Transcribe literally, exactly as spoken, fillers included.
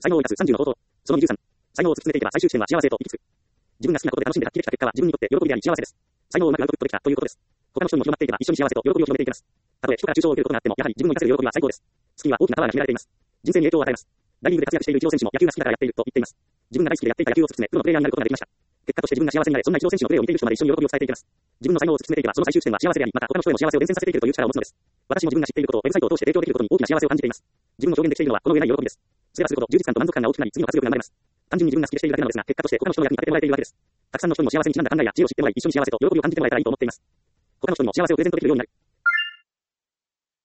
才能を生かすさんじゅうの方法。そのにじゅうさん。才能を突き詰めていけば最終地点は幸せへと行き着く。自分が好きなことで楽しんで発揮できた結果は自分にとって喜びであり幸せです。才能をうまくアウトプットできたということです。他の人にも広まっていけば一緒に幸せと喜びを広めていけます。たとえ人から中傷を受けることがあっても、やはり自分の生かせる喜びは最高です。スキーは大きなパワーが秘められています。人生に影響を与えます。大リーグで活躍しているイチロー選手も野球が好きだからやっていると言っています。自分が大好きでやっていた野球を突き詰め、プロのプレイヤーになることができました。結果として自分が幸せになれ、そんなイチロー選手のプレーを見ている人まで一緒に喜びを伝えていけます。自分の才能を突き詰めていけば、その最終地点は幸せであり、また他の人へも幸せを伝染させていけるという力を持つのです。私も自分が知っていることをウェブサイトを通して提供できることに大きな幸せを感じています。自分を表現できているのはこの上ない喜びです。すればするほど充実感と満足感が大きくなり、次の活力が生まれます。単純に自分が好きでしているだけなのですが、結果として他の人の役に立ててもらえているわけです。たくさんの人にも幸せにちなんだ考えや知恵を知ってもらい、一緒に幸せと喜びを感じてもらえたらいいと思っています。他の人にも幸せをプレゼントできるようになる。